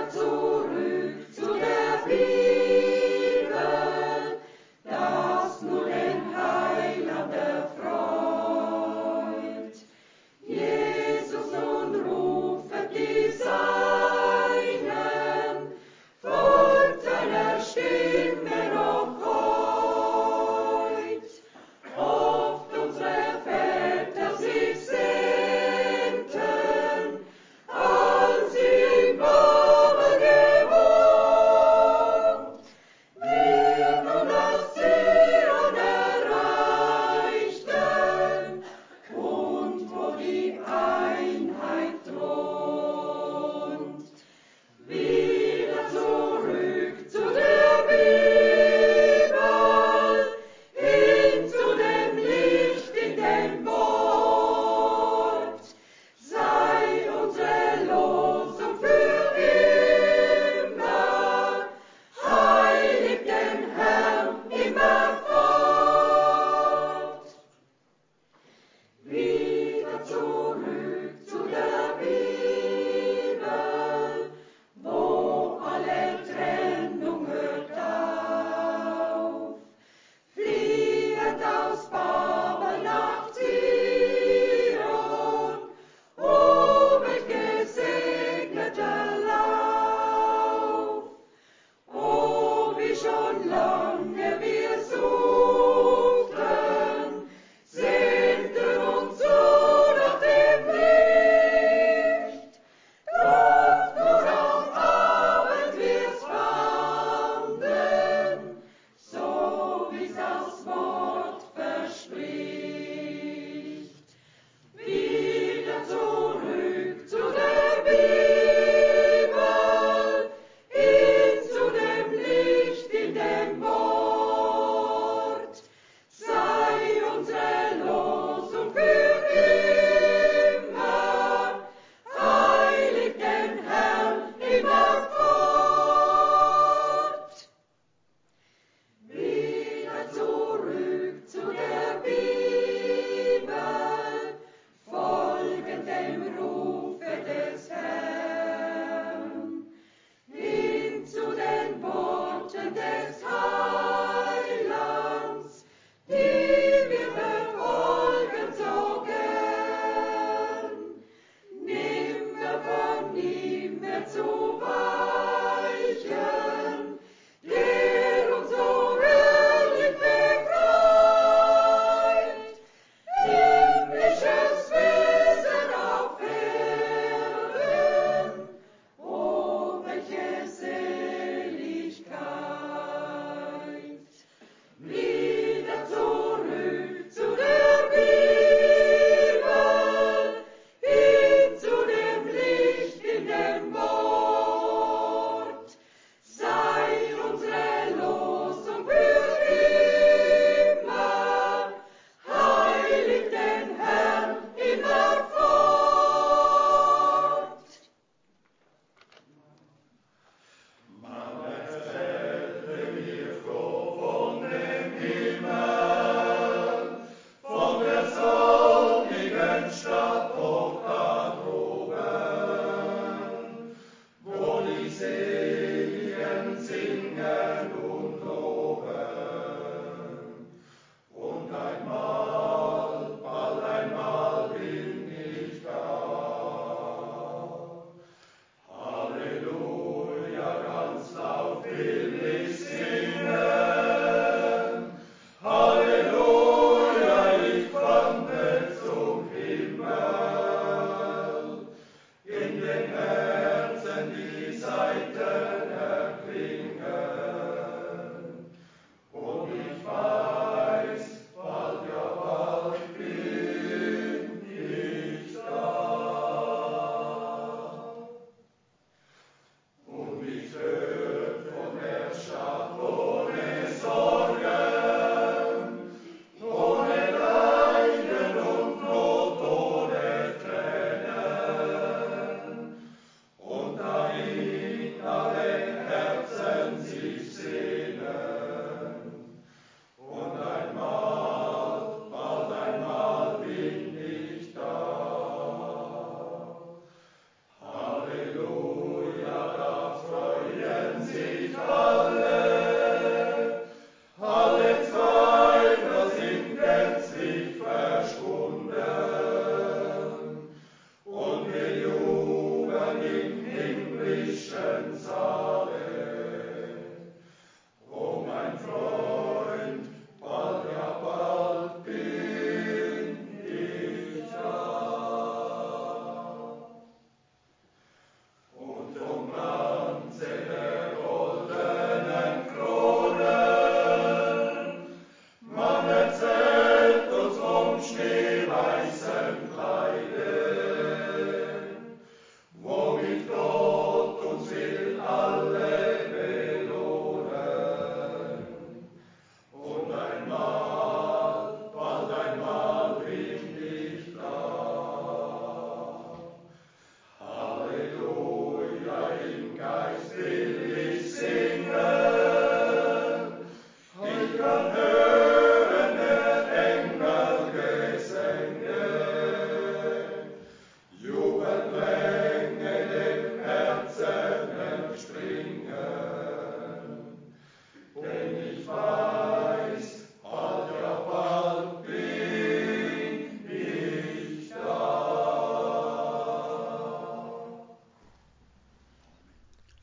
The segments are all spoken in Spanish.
als sie im Grabe gewohnt.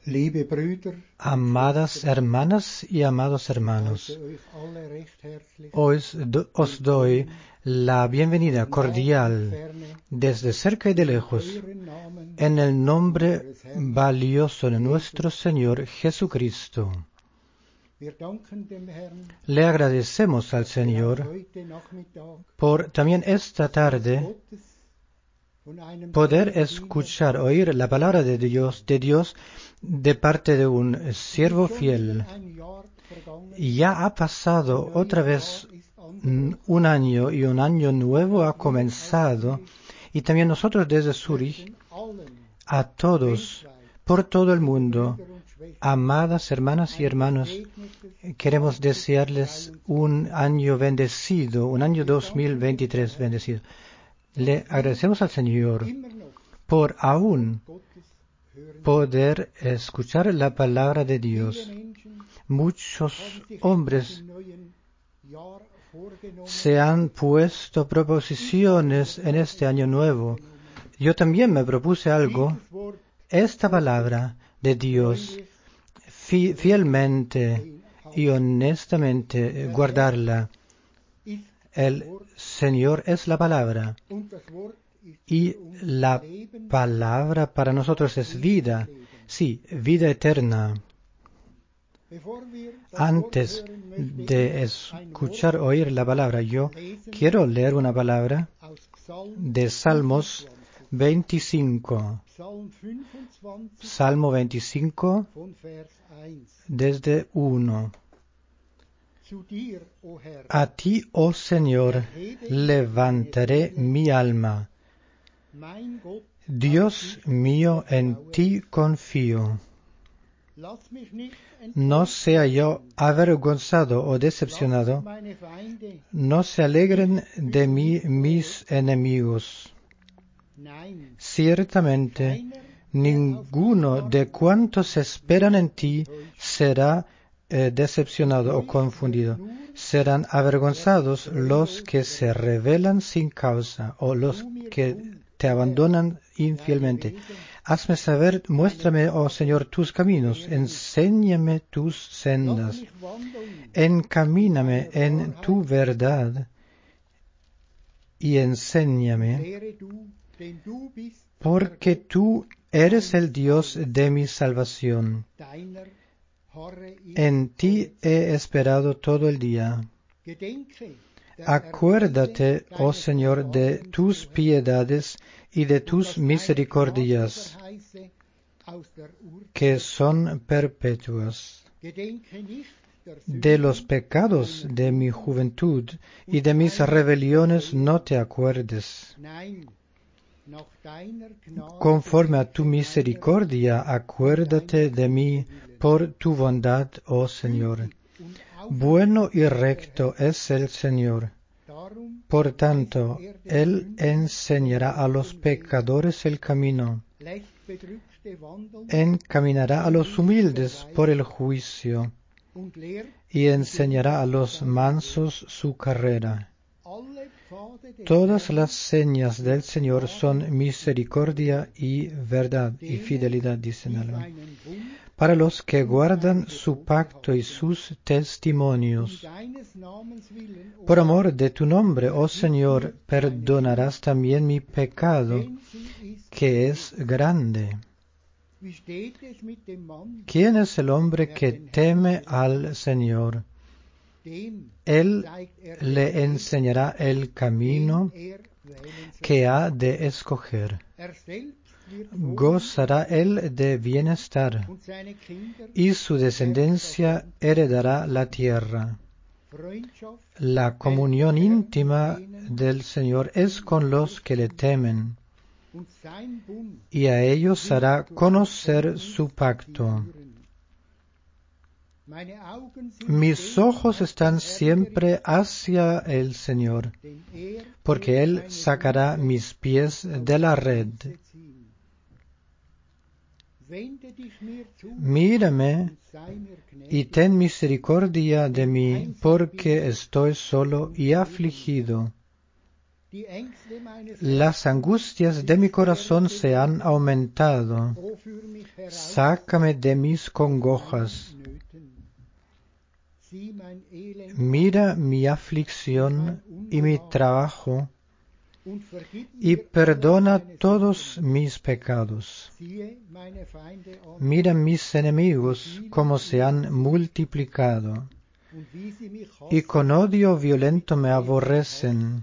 Liebe Brüder, Amadas hermanas y amados hermanos, heiße euch alle recht herzlich os doy la bienvenida cordial ferne desde cerca y de lejos euren Namen en el nombre valioso de nuestro Señor Jesucristo. Wir danken dem Herrn, Le agradecemos al dass Señor heute Nachmittag por también esta tarde Gottes von einem poder treuen escuchar, oír la palabra de Dios de parte de un siervo Diener. fiel. Ein Jahr vergangen, Ya ha pasado otra vez Jahr ist angebrochen. un año y un año nuevo ha comenzado, y también nosotros desde Zurich Allen, a todos por todo el mundo, Brüder und Schwestern, amadas hermanas y hermanos, gesegnetes queremos desearles un año bendecido, un año 2023 bendecido. Le agradecemos al Señor immer noch por aún Gottes hören. poder escuchar la palabra de Dios. Viele Menschen Muchos haben sich hombres im neuen Jahr vorgenommen, se han puesto proposiciones en este año nuevo. Yo también me propuse algo, dieses Wort esta palabra de Dios, fielmente y honestamente guardarla. ist El Señor es la palabra und das Wort ist y für uns la Leben. palabra para nosotros es vida, sí, vida eterna. Bevor wir das Antes Wort hören, möchte de ich ein escuchar, Wort oír la palabra, yo lesen quiero leer una palabra aus Psalm de Salmos 25. Psalm 25 Salmo 25 von Vers 1. desde 1. Zu dir, o Herr, A ti, oh Señor, levantaré mi alma. mein Gott, Dios mío, en ti confío. lass mich nicht No enttäuscht sea yo werden. avergonzado o Lass decepcionado, meine Feinde, no se alegren de mí mis enemigos. nein, Ciertamente, keiner, ninguno de cuantos esperan en ti será decepcionado o confundido. Serán avergonzados los que se rebelan sin causa o los que te abandonan infielmente. Hazme saber, muéstrame, oh Señor, tus caminos, enséñame tus sendas, lass mich wandeln, encamíname en tu verdad y enséñame, lehre du, denn du bist porque tú eres el Dios de mi salvación. deiner, harre ich En ti he esperado todo el día. Gedenke der Acuérdate, Erweise oh deines Señor, de Erbarmens, tus o Herr, piedades y de und tus dass deine misericordias, Gnadenverheiße aus der que Urzeit son perpetuas. Gedenke nicht der De los Sünden pecados meiner de mi Jugend, juventud y de mis rebeliones no te acuerdes. nein, nach deiner Gnade Conforme a tu gedenke misericordia, acuérdate de mí por tu bondad, oh Señor. meiner und Bueno y recto es el Señor. darum Por tanto, weist den Él Sündern enseñará a los den Weg, pecadores el camino, lässt Bedrückte wandeln encaminará a los humildes por el juicio und lehrt y enseñará a los mansos su carrera. alle Pfade des Todas Herrn, las señas del Señor son misericordia y verdad y fidelidad, dice en die el seinen Bund para los que guardan su pacto y sus testimonios. deines Namens willen, o Por amor de tu nombre, oh Señor, perdonarás también mi pecado, denn sie ist, que es grande. wie steht es mit dem Mann, ¿Quién es el hombre que teme al Señor? dem Él zeigt er le enseñará el camino wählen soll. que ha de escoger. Selbst wird wohnen Gozará él de bienestar, und seine Kinder y su descendencia heredará la tierra. Freundschaft La comunión íntima del Señor es con los que le temen, und sein Bund y a ellos hará conocer su pacto. Meine Augen sind Mis stets ojos auf están den Herrn siempre hacia el Señor, gerichtet, denn porque wird Él meine sacará Füße mis pies de la red. ziehen. Wende dich mir zu Mírame und sei mir y gnädig, ten misericordia de mí, porque estoy solo y afligido. Die Ängste meines Las angustias de mi corazón se han aumentado. O führe mich heraus Sácame de mis congojas. Nöten. Sieh mein Elend Mira mi aflicción y mi trabajo und vergib y mir perdona alle meine todos mis pecados. Siehe meine Feinde an Mira mis enemigos como se han multiplicado und wie sie mich y hassen. con odio violento me aborrecen.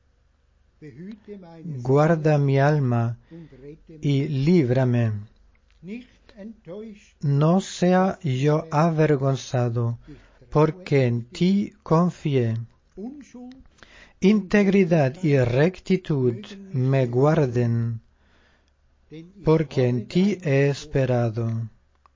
Behüte meine Guarda mi alma Seele und rette mich. y líbrame. Nicht enttäuscht No sea yo avergonzado, ich porque en ti confié. Unschuld, Integridad y rectitud me guarden, denn ich porque en harre ti dein he esperado.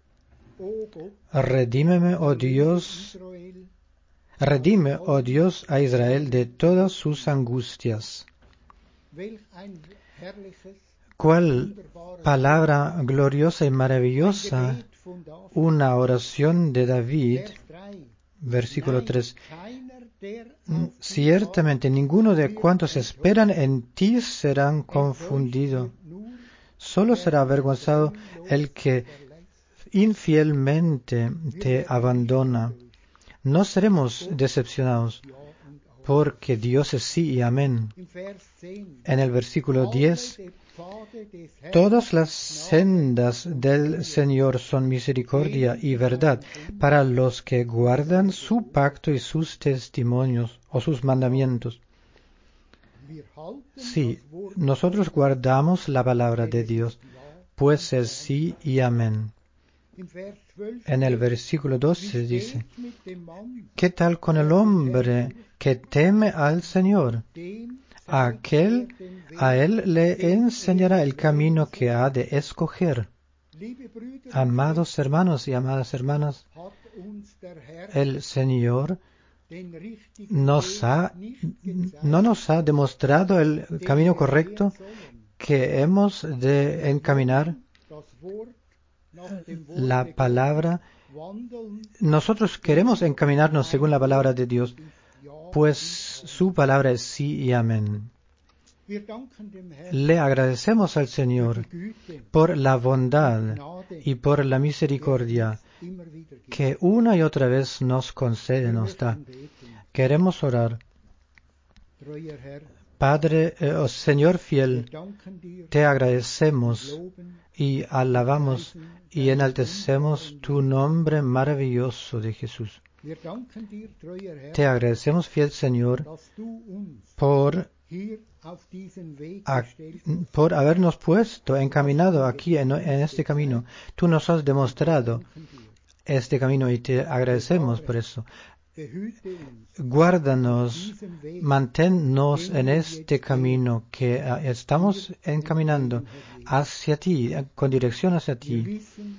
O Gott, Redímeme, oh Dios, Israel, redime, oh Dios, a Israel de todas sus angustias. welch ein herrliches, Cuál wunderbares palabra gloriosa y maravillosa, Gebet von David. una oración de David, Vers 3. versículo Nein, 3. keiner, der auf dich Ciertamente ninguno de cuantos esperan en ti serán wartet, confundidos. enttäuscht wird nur, Solo será avergonzado el que verlässt. infielmente te abandona. No seremos decepcionados, Ja und Amen. porque Dios es sí y amén. Im Vers 10. En el versículo 10, Alle die Pfade des Herrn todas las sendas del Señor son misericordia y verdad para los que guardan su pacto y sus testimonios o sus mandamientos. wir halten Sí, das Wort nosotros guardamos la palabra de Dios, ja. pues es sí y amén. Im Vers 12 En el versículo wie 12 dice, steht's mit dem Mann, ¿qué tal con el hombre que teme al Señor? dem Aquel, a él le enseñará el camino que ha de escoger. liebe Brüder und Amados hermanos y amadas hermanas, hat uns der Herr el Señor den richtigen no Weg nos ha demostrado el den camino wir correcto gehen sollen. que hemos de encaminar, Das Wort nach dem la Worte palabra. wandeln Nosotros queremos encaminarnos según la palabra de Dios, ja. pues su palabra es sí y amén. Wir danken dem Herrn Le agradecemos al Señor die Güte, por la bondad Gnade, y por la misericordia immer wieder gibt. que una y otra vez nos concede, Wir nos da. möchten beten. Queremos orar. Treuer Herr, Padre, oh Señor wir fiel, danken dir, te agradecemos loben y alabamos y enaltecemos tu nombre maravilloso de Jesús. Wir danken dir, treuer Herr, Te agradecemos, fiel Señor, dass du uns por hier auf diesen Weg a- gestellt hast. por habernos puesto, encaminado aquí en este camino. Tú nos has demostrado Danken dir. este camino y te agradecemos por eso. Behüte uns Guárdanos, diesen Weg, manténnos en este camino que estamos encaminando hacia ti, con dirección hacia wir ti. wissen,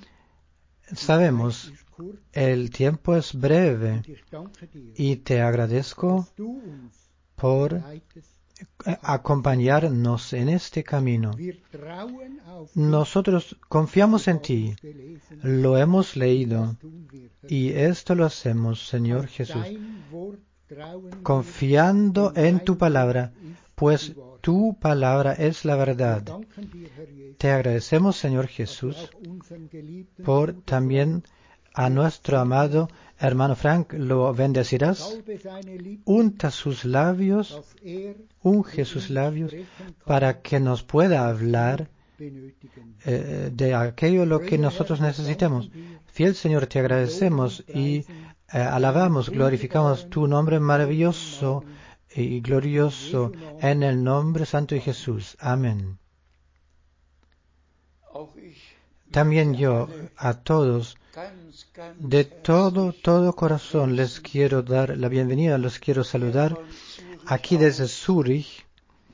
Sabemos, es ist kurz, el tiempo es breve und ich danke dir, y te agradezco dass du uns por leitest. acompañarnos en este camino. Wir trauen auf dich, Nosotros confiamos en haben ti, es gelesen, lo hemos leído das tun wir. y esto lo hacemos, Señor Auf Jesús, dein Wort trauen wir, confiando denn en dein tu palabra, Wort ist pues die Wahrheit. tu palabra es la Wir verdad. danken dir, Herr Jesus, Te agradecemos, Señor dass du Jesús, auch unseren geliebten por Bruder también a nuestro amado hermano Frank lo bendecirás, salbe seine Lippen, unta sus labios, dass unge sus labios, sprechen kann, para que nos pueda hablar benötigen. de aquello lo que nosotros necesitemos. Fiel Señor, te agradecemos y alabamos, glorificamos tu nombre maravilloso y glorioso en el nombre santo de Jesús. Amén. También yo a todos de todo corazón les quiero dar la bienvenida, los quiero saludar aquí desde Zúrich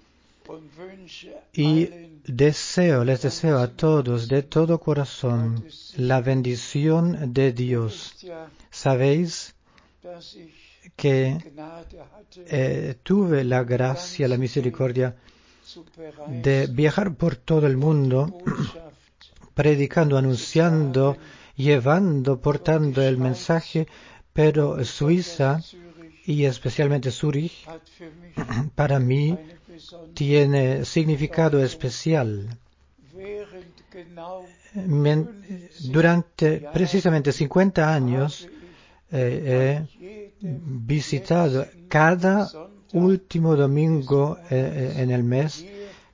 y les deseo a todos de todo corazón la bendición de Dios. Sabéis que tuve la gracia, la misericordia de viajar por todo el mundo predicando, anunciando, llevando, portando el mensaje, pero Suiza y especialmente Zúrich para mí tiene significado especial. Durante precisamente 50 años he visitado cada último domingo en el mes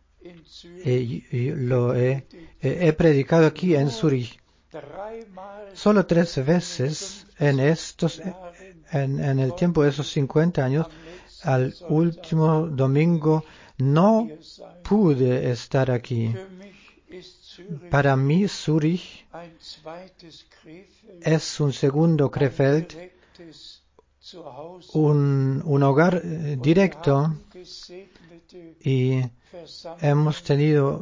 y lo he predicado aquí en Zurich. Solo 3 veces en el tiempo de esos 50 años, al último domingo no pude estar aquí. Para mí, Zurich es un segundo Krefeld, un hogar directo, y hemos tenido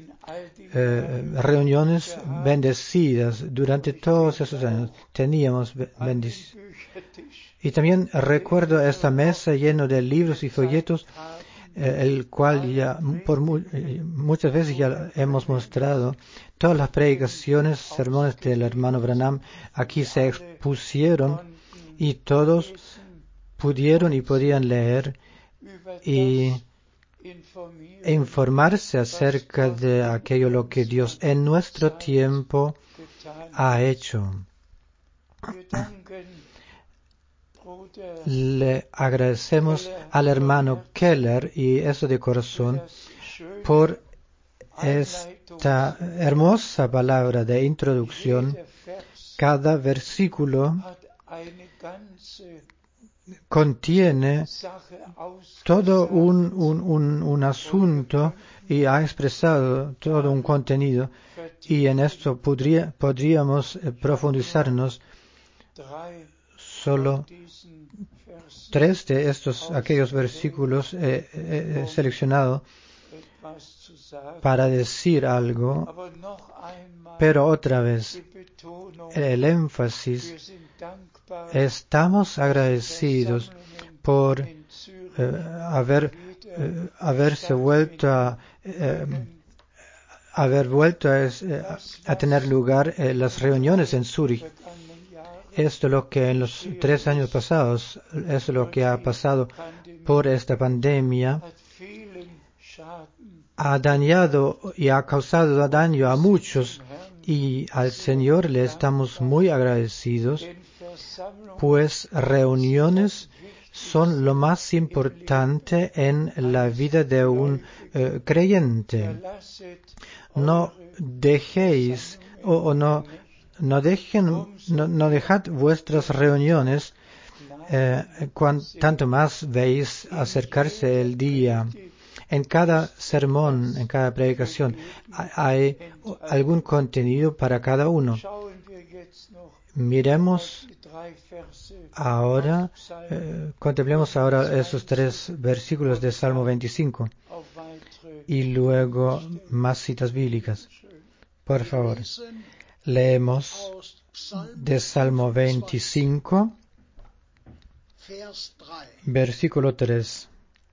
reuniones bendecidas durante todos esos años. Teníamos bendiciones. Y también recuerdo esta mesa llena de libros y folletos, el cual ya muchas veces ya hemos mostrado. Todas las predicaciones, sermones del hermano Branham aquí se expusieron y todos pudieron y podían leer y informarse acerca de aquello lo que Dios en nuestro tiempo ha hecho. Le agradecemos al hermano Keller, y eso de corazón, por esta hermosa palabra de introducción. Cada versículo contiene todo un asunto y ha expresado todo un contenido, y en esto podríamos profundizarnos. Solo 3 de aquellos versículos he seleccionado para decir algo, pero otra vez el énfasis: estamos agradecidos por haber vuelto a tener lugar las reuniones en Zurich. Esto es lo que en los 3 años pasados, es lo que ha pasado por esta pandemia, ha dañado y ha causado daño a muchos, y al Señor le estamos muy agradecidos, pues reuniones son lo más importante en la vida de un creyente. No dejéis no dejad vuestras reuniones, tanto más veis acercarse el día. En cada sermón, en cada predicación, hay algún contenido para cada uno. Miremos ahora, contemplemos ahora esos 3 versículos de Salmo 25 y luego más citas bíblicas. Por favor, leemos de Salmo 25, versículo 3.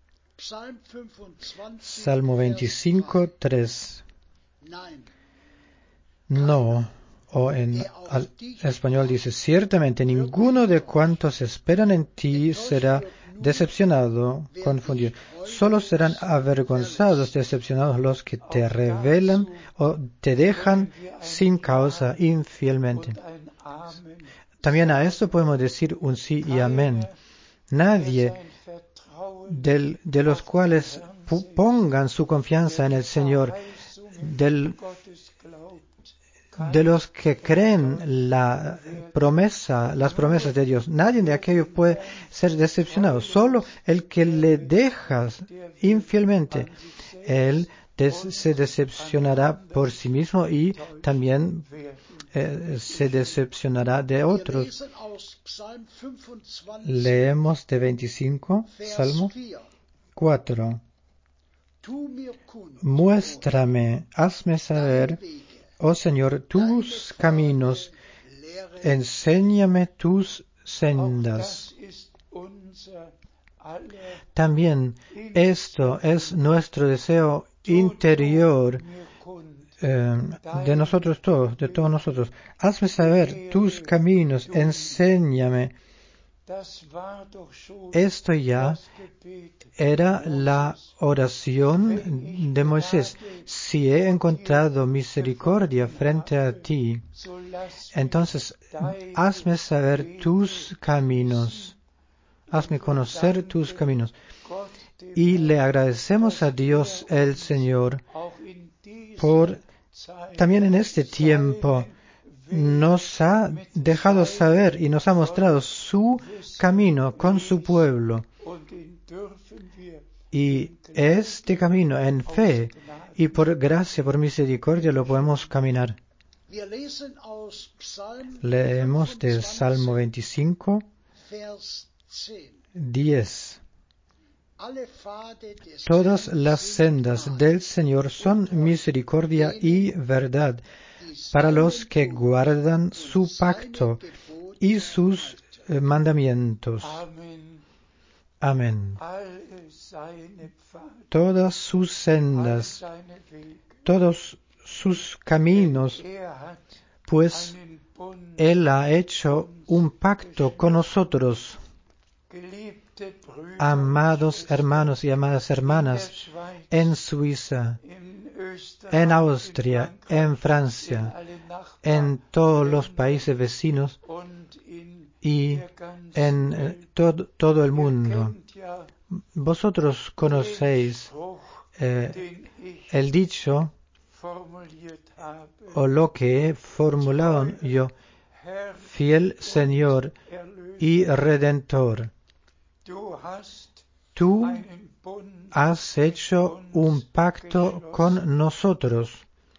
Salmo 25, 3. No, o en español dice: ciertamente ninguno de cuantos esperan en ti será decepcionado, confundido. Solo serán avergonzados, decepcionados los que te revelan o te dejan sin causa infielmente. También a esto podemos decir un sí y amén. Nadie de los cuales pongan su confianza en el Señor, de los que creen las promesas de Dios, nadie de aquello puede ser decepcionado. Solo el que le deja infielmente, él se decepcionará por sí mismo y también se decepcionará de otros. Leemos de 25, Salmo 4. Muéstrame, hazme saber, oh Señor, tus caminos, enséñame tus sendas. También esto es nuestro deseo interior de nosotros todos, de todos nosotros. Hazme saber tus caminos, enséñame Esto ya era la oración de Moisés. Si he encontrado misericordia frente a ti, entonces hazme saber tus caminos, hazme conocer tus caminos. Y le agradecemos a Dios el Señor por también en este tiempo nos ha dejado saber y nos ha mostrado su camino con su pueblo. Y este camino en fe y por gracia, por misericordia lo podemos caminar. Leemos del Salmo 25, 10. Todas las sendas del Señor son misericordia y verdad para los que guardan su pacto y sus mandamientos. Amén. Todas sus sendas, todos sus caminos, pues Él ha hecho un pacto con nosotros. Amados hermanos y amadas hermanas, en Suiza, en Austria, en Francia, en todos los países vecinos y en todo el mundo. Vosotros conocéis el dicho o lo que he formulado yo, fiel Señor y Redentor. Tú has hecho un pacto con nosotros.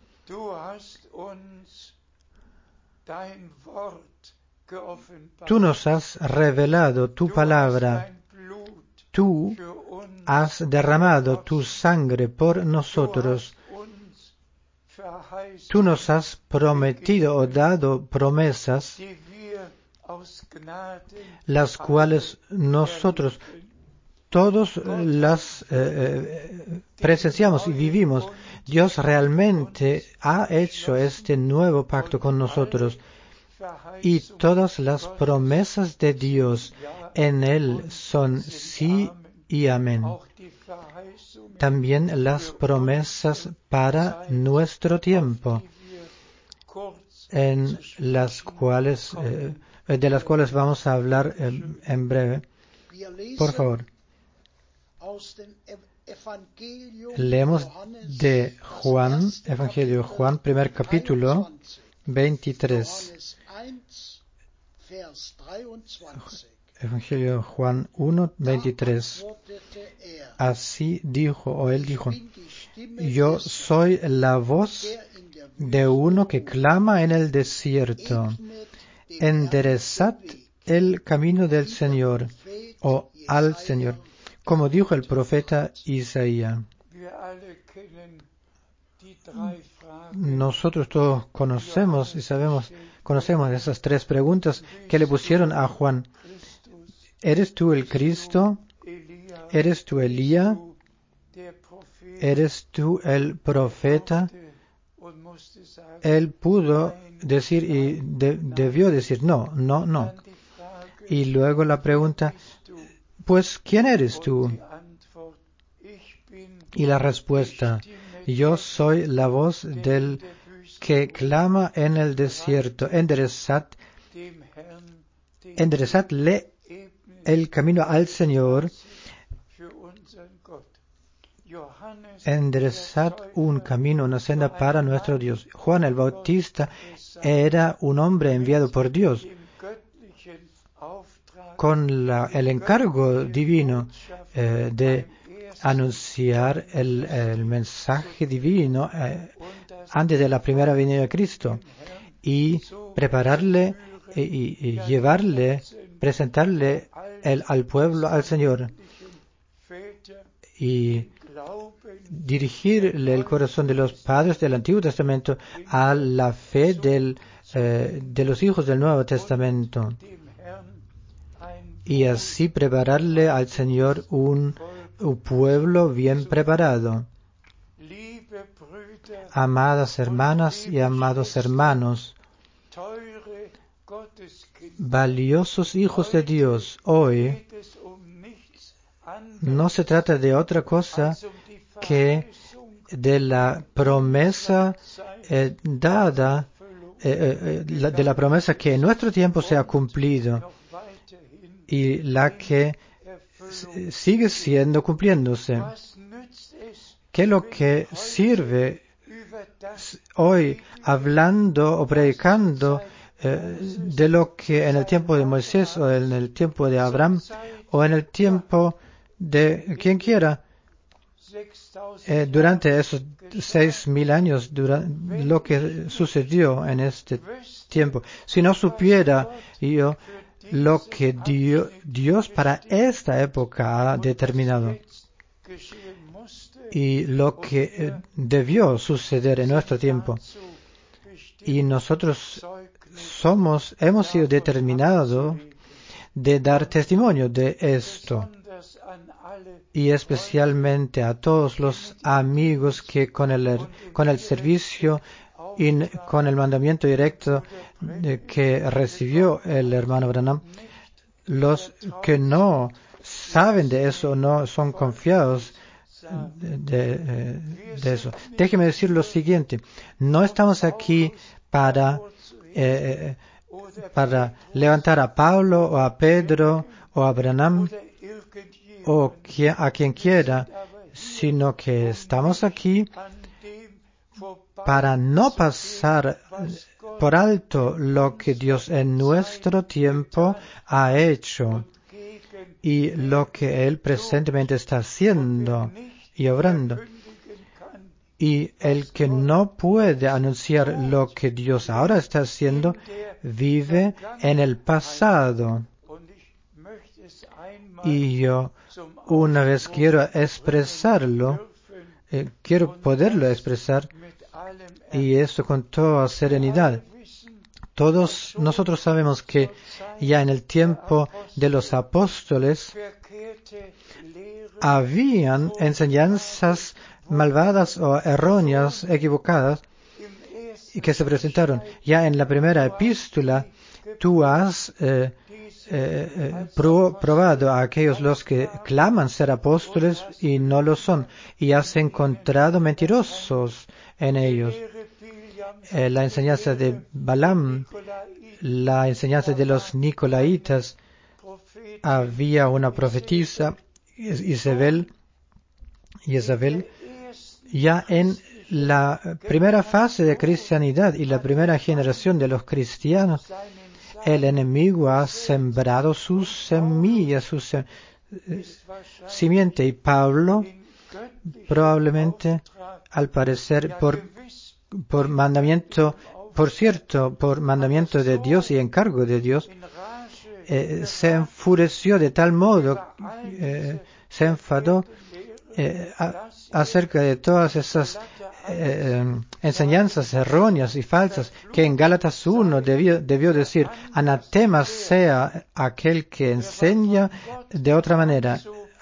Tú nos has revelado tu palabra. Tú has derramado tu sangre por nosotros. Tú nos has prometido o dado promesas, las cuales nosotros todos las presenciamos y vivimos. Dios realmente ha hecho este nuevo pacto con nosotros y todas las promesas de Dios en Él son sí y amén. También las promesas para nuestro tiempo, en las cuales, de las cuales vamos a hablar en breve. Por favor. Leemos de Juan, Evangelio de Juan, primer capítulo, 23. Evangelio de Juan 1, 23. Así dijo, o él dijo, yo soy la voz de uno que clama en el desierto, enderezad el camino del Señor, o al Señor, como dijo el profeta Isaías. Nosotros todos conocemos y conocemos esas tres preguntas que le pusieron a Juan. ¿Eres tú el Cristo? ¿Eres tú Elías? ¿Eres tú el profeta? Él pudo decir y debió decir no, no, no. Y luego la pregunta, pues, ¿quién eres tú? Y la respuesta, yo soy la voz del que clama en el desierto, enderezadle el camino al Señor, enderezad un camino, una senda para nuestro Dios. Juan el Bautista era un hombre enviado por Dios con el encargo divino de anunciar el mensaje divino antes de la primera venida de Cristo y prepararle y llevarle, presentarle al pueblo, al Señor, y dirigirle el corazón de los padres del Antiguo Testamento a la fe de los hijos del Nuevo Testamento, y así prepararle al Señor un pueblo bien preparado. Amadas hermanas y amados hermanos, valiosos hijos de Dios, hoy no se trata de otra cosa que de la promesa dada, de la promesa que en nuestro tiempo se ha cumplido y la que sigue cumpliéndose. ¿Qué es lo que sirve hoy hablando o predicando de lo que en el tiempo de Moisés o en el tiempo de Abraham o en el tiempo de quien quiera, durante esos 6.000 años, lo que sucedió en este tiempo? Si no supiera yo lo que Dios para esta época ha determinado y lo que debió suceder en nuestro tiempo, y nosotros hemos sido determinados de dar testimonio de esto, y especialmente a todos los amigos que con el servicio y con el mandamiento directo que recibió el hermano Branham, los que no saben de eso, no son confiados de eso. Déjeme decir lo siguiente: no estamos aquí para levantar a Pablo o a Pedro o a Branham o a quien quiera, sino que estamos aquí para no pasar por alto lo que Dios en nuestro tiempo ha hecho y lo que Él presentemente está haciendo y obrando. Y el que no puede anunciar lo que Dios ahora está haciendo, vive en el pasado. Y yo una vez quiero expresarlo, quiero poderlo expresar, y esto con toda serenidad. Todos nosotros sabemos que ya en el tiempo de los apóstoles habían enseñanzas malvadas o erróneas, equivocadas, y que se presentaron. Ya en la primera epístola tú has probado a aquellos los que claman ser apóstoles y no lo son, y has encontrado mentirosos en ellos. La enseñanza de Balaam, la enseñanza de los Nicolaitas, había una profetisa, Isabel, ya en la primera fase de cristianidad y la primera generación de los cristianos, el enemigo ha sembrado sus semillas, su simiente, y Pablo probablemente, al parecer, por mandamiento de Dios y encargo de Dios, se enfureció de tal modo, se enfadó acerca de todas esas enseñanzas erróneas y falsas, que en Gálatas 1 debió decir: anatema sea aquel que enseña de otra manera,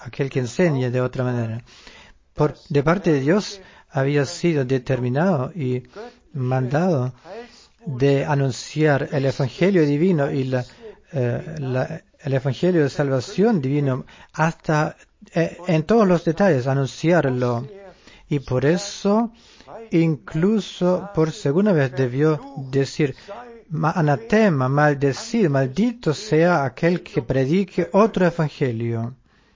de parte de Dios había sido determinado y mandado de anunciar el Evangelio divino y el Evangelio de salvación divino hasta en todos los detalles, anunciarlo. Y por eso, incluso por segunda vez debió decir: anatema, maldito sea aquel que predique otro Evangelio.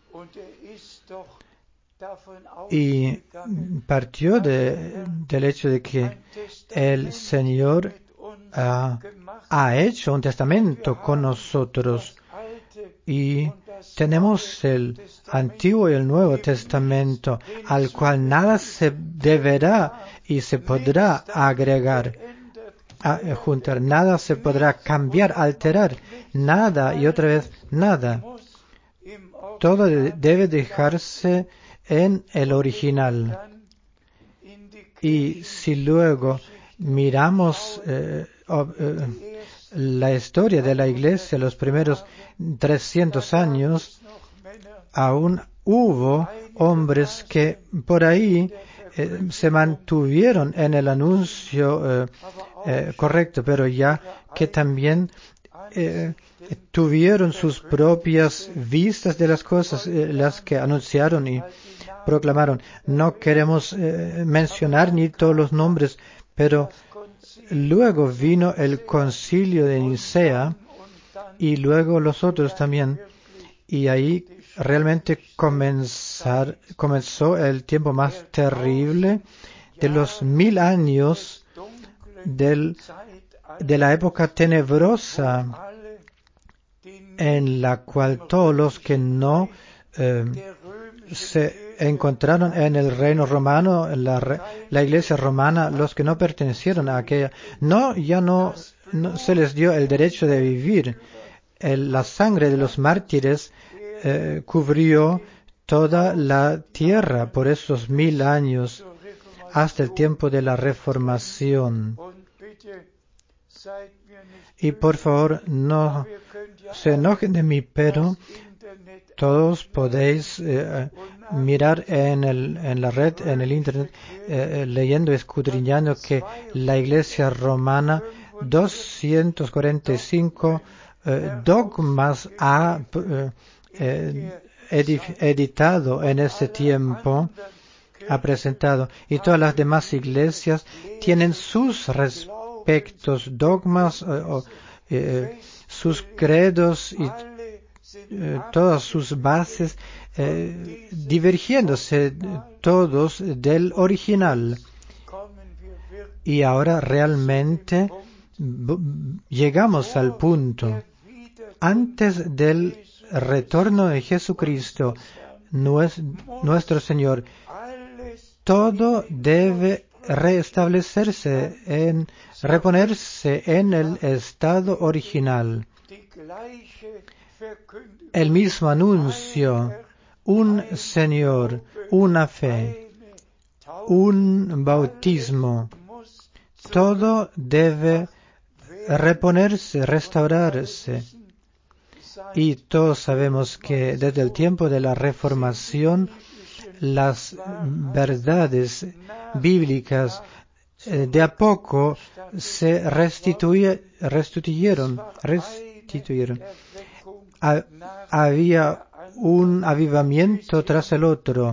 Y partió del hecho de que el Señor ha hecho un testamento con nosotros, y tenemos el Antiguo y el Nuevo Testamento, al cual nada se deberá y se podrá agregar, juntar, nada se podrá cambiar, alterar, nada y otra vez nada. Todo debe dejarse en el original. Y si luego miramos la historia de la Iglesia, los primeros 300 años, aún hubo hombres que por ahí se mantuvieron en el anuncio correcto, pero ya que también tuvieron sus propias vistas de las cosas, las que anunciaron y proclamaron. No queremos mencionar ni todos los nombres, pero luego vino el concilio de Nicea y luego los otros también. Y ahí realmente comenzó el tiempo más terrible de los 1000 años de la época tenebrosa, en la cual todos los que no se encontraron en el reino romano, en la iglesia romana, los que no pertenecieron a aquella, ya no se les dio el derecho de vivir. La sangre de los mártires cubrió toda la tierra por esos 1000 años hasta el tiempo de la Reformación. Y por favor, no se enojen de mí, pero todos podéis mirar en la red, en el internet, leyendo, escudriñando que la Iglesia Romana 245 dogmas ha editado en este tiempo, ha presentado, y todas las demás iglesias tienen sus respectos, dogmas, sus credos y todas sus bases divergiéndose todos del original. Y ahora realmente llegamos al punto, antes del retorno de Jesucristo, nuestro Señor, todo debe restablecerse, reponerse en el estado original. El mismo anuncio, un Señor, una fe, un bautismo, todo debe reponerse, restaurarse. Y todos sabemos que desde el tiempo de la Reformación, las verdades bíblicas de a poco se restituyeron. Había un avivamiento tras el otro,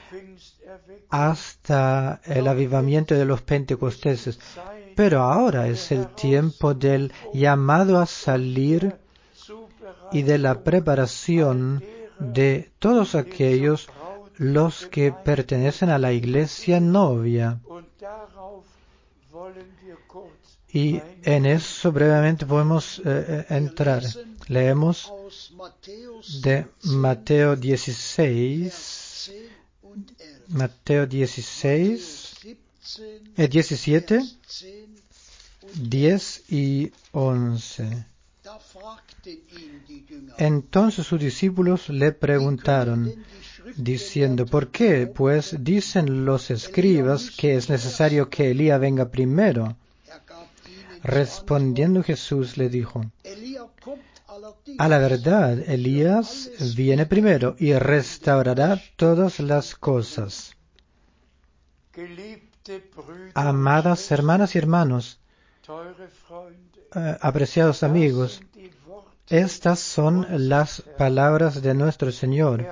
hasta el avivamiento de los pentecosteses. Pero ahora es el tiempo del llamado a salir y de la preparación de todos aquellos los que pertenecen a la iglesia novia. Y en eso brevemente podemos entrar. Leemos de Mateo 16, Mateo 16, 17, 10 y 11. Entonces sus discípulos le preguntaron, diciendo, ¿por qué, pues, dicen los escribas que es necesario que Elías venga primero? Respondiendo Jesús le dijo, a la verdad, Elías viene primero y restaurará todas las cosas. Amadas hermanas y hermanos, apreciados amigos, estas son las palabras de nuestro Señor.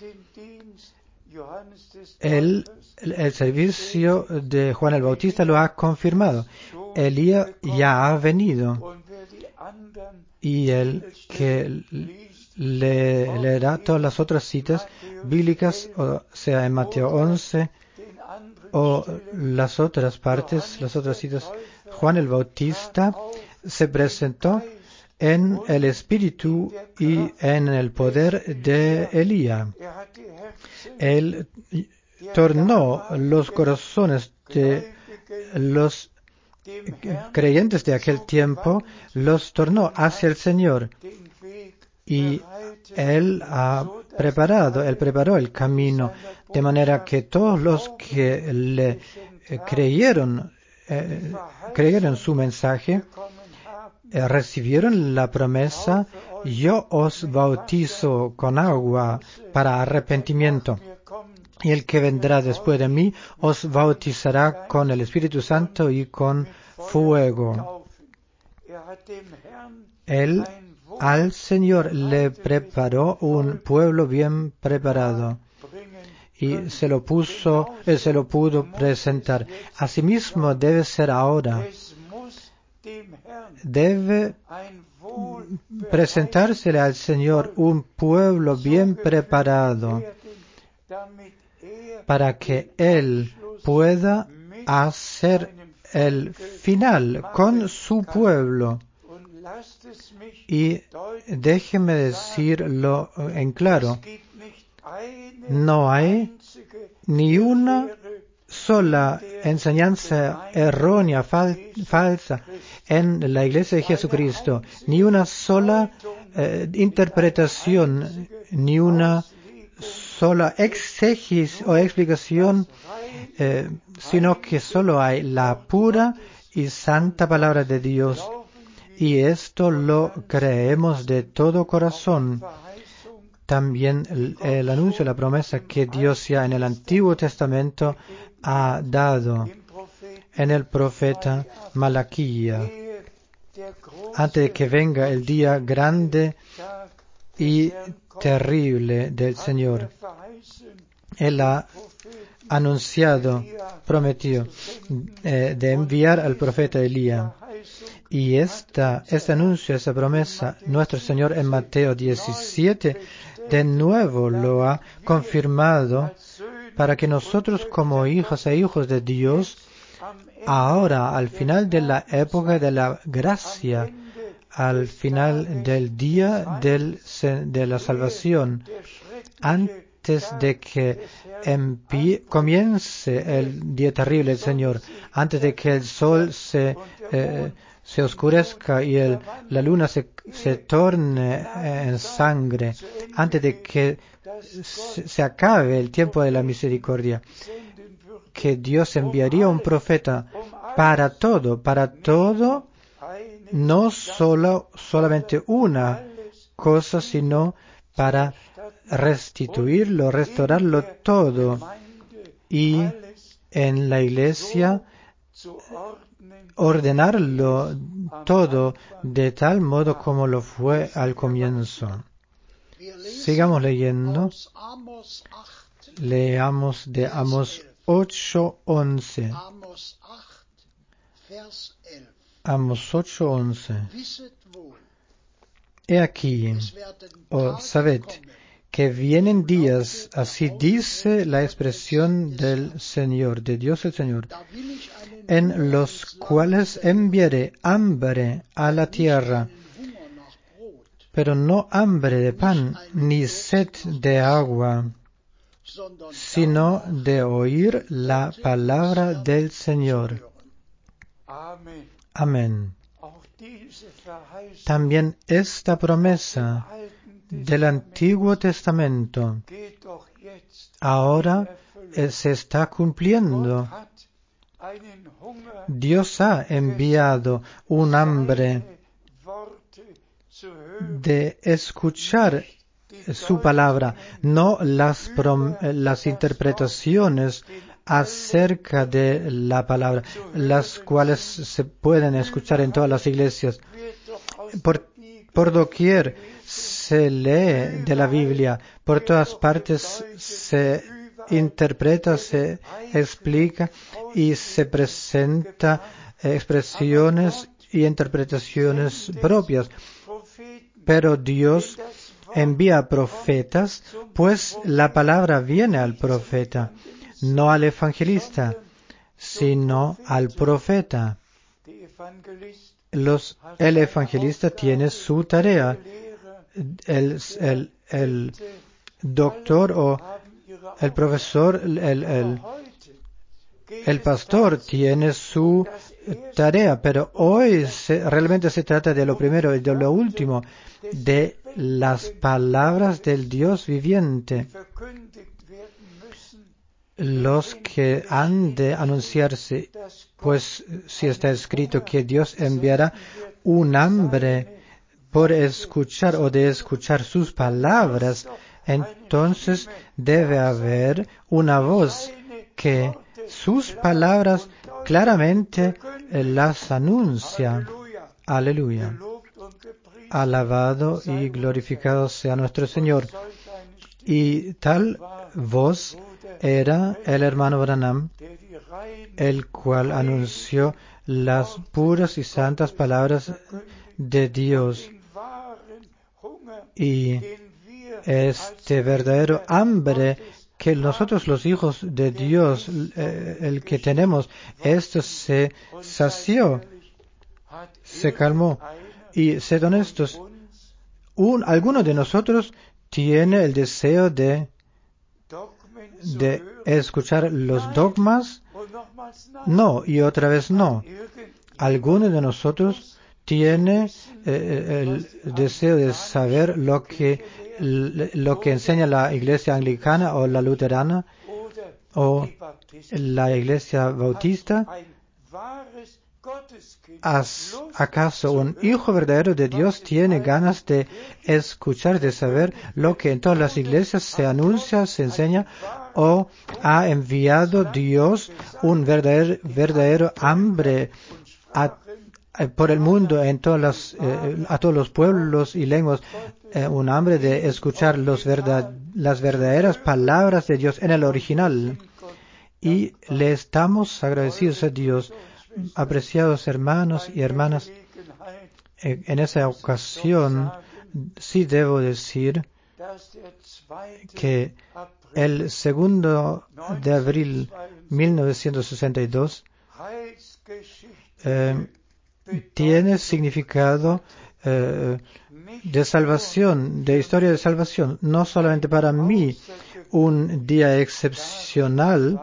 El servicio de Juan el Bautista lo ha confirmado. Elías ya ha venido. Y el que le leerá todas las otras citas bíblicas, o sea, en Mateo 11, o las otras partes, las otras citas, Juan el Bautista se presentó en el espíritu y en el poder de Elías. Él tornó los corazones de los creyentes de aquel tiempo, los tornó hacia el Señor. Y Él preparó el camino, de manera que todos los que le creyeron su mensaje, recibieron la promesa, yo os bautizo con agua para arrepentimiento, y el que vendrá después de mí os bautizará con el Espíritu Santo y con fuego. Él al Señor le preparó un pueblo bien preparado y se lo pudo presentar. Asimismo debe ser ahora. Debe presentársele al Señor un pueblo bien preparado para que Él pueda hacer el final con su pueblo. Y déjeme decirlo en claro, no hay ni una sola enseñanza errónea, falsa en la Iglesia de Jesucristo, ni una sola interpretación, ni una sola exégesis o explicación, sino que solo hay la pura y santa palabra de Dios. Y esto lo creemos de todo corazón. También el anuncio, la promesa que Dios ya en el Antiguo Testamento ha dado en el profeta Malaquías, antes de que venga el día grande y terrible del Señor. Él ha anunciado, prometió de enviar al profeta Elías. Y este anuncio, esa promesa, nuestro Señor en Mateo 17, de nuevo lo ha confirmado para que nosotros como hijas e hijos de Dios, ahora al final de la época de la gracia, al final del día de la salvación, antes de que comience el día terrible del Señor, antes de que el sol se oscurezca y la luna se torne en sangre, antes de que se acabe el tiempo de la misericordia, que Dios enviaría un profeta para todo, no solamente una cosa, sino para restituirlo, restaurarlo todo, y en la iglesia ordenarlo todo de tal modo como lo fue al comienzo. Sigamos leyendo. Leamos de Amos 8:11. Amos 8:11. He aquí, sabed, que vienen días, así dice la expresión del Señor, de Dios el Señor, en los cuales enviaré hambre a la tierra, pero no hambre de pan, ni sed de agua, sino de oír la palabra del Señor. Amén. También esta promesa del Antiguo Testamento ahora se está cumpliendo. Dios ha enviado un hambre de escuchar su palabra, no las interpretaciones acerca de la palabra, las cuales se pueden escuchar en todas las iglesias. Por doquier se lee de la Biblia, por todas partes se interpreta, se explica y se presenta expresiones y interpretaciones propias. Pero Dios envía profetas, pues la palabra viene al profeta, no al evangelista, sino al profeta. El evangelista tiene su tarea. El doctor o el profesor, el pastor tiene su tarea, pero hoy realmente se trata de lo primero y de lo último, de las palabras del Dios viviente, los que han de anunciarse, pues si está escrito que Dios enviará un hambre por escuchar o de escuchar sus palabras, entonces debe haber una voz que sus palabras claramente las anuncia. Aleluya. Gelobt und gepriesen Alabado y glorificado sea nuestro Señor. Y tal voz era el hermano Branham, der die reinen el cual anunció las puras y santas palabras de Dios. den wahren Hunger, Y den wir este verdadero hambre que nosotros los hijos de Dios, el que tenemos, esto se sació, hat se calmó. Y sed honestos, uns alguno de nosotros tiene el deseo Dogmen zu de hören escuchar los dogmas. und nochmals nein. No, y otra vez no. Irgendjemand Alguno de nosotros tiene el deseo de saber lo que enseña la iglesia anglicana o la luterana oder o die Baptisten la iglesia bautista. ein wahres Gotteskind ¿Acaso un hijo verdadero de Dios tiene ganas de escuchar, de saber lo que en todas las iglesias se anuncia, se enseña? ¿O ha enviado Dios un verdadero hambre por el mundo a todos los pueblos y lenguas, un hambre de escuchar las verdaderas palabras de Dios en el original? Y le estamos agradecidos a Dios, apreciados hermanos y hermanas. En esa ocasión, sí debo decir que el 2 de abril 1962 tiene significado de salvación, de historia de salvación, no solamente para mí, un día excepcional,